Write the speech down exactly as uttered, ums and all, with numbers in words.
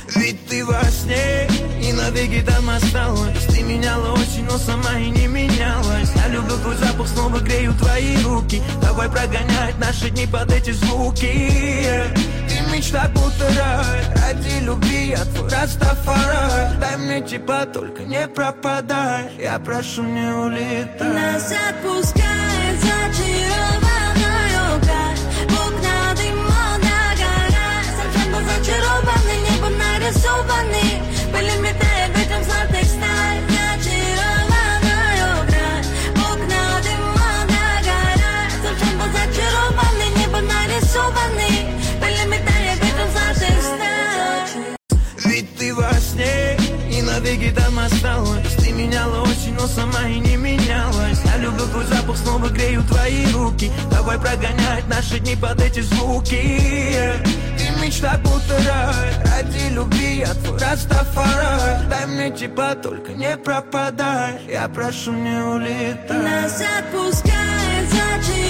Ведь ты во сне и навеки там осталась. Ты меняла очень, но сама и не менялась. Я люблю твой запах, снова грею твои руки. Давай прогонять наши дни под эти звуки. Ты мечта будто рай, ради любви я твой Растафарай. Дай мне тепла, только не пропадай. Я прошу, не улетай. Нас отпускает зачарованную грань. В окна дыма догорает. Совсем был зачарованный, небом нарисованный. Были метая в этом золотых сталь. Зачарованную грань. В окна дыма догорает. Совсем был зачарованный, небом нарисованный. Были метая в этом золотых сталь. Ведь ты во сне и навеки там осталась. Ты меняла очень, но сама и не менялась. Я люблю твой запах, снова грею твои руки. Давай прогонять наши дни под эти звуки. Ты мечта будто рай, ради любви я твой Растафарай. Дай мне тепла, только не пропадай. Я прошу, не улетай. Нас отпускает зачем.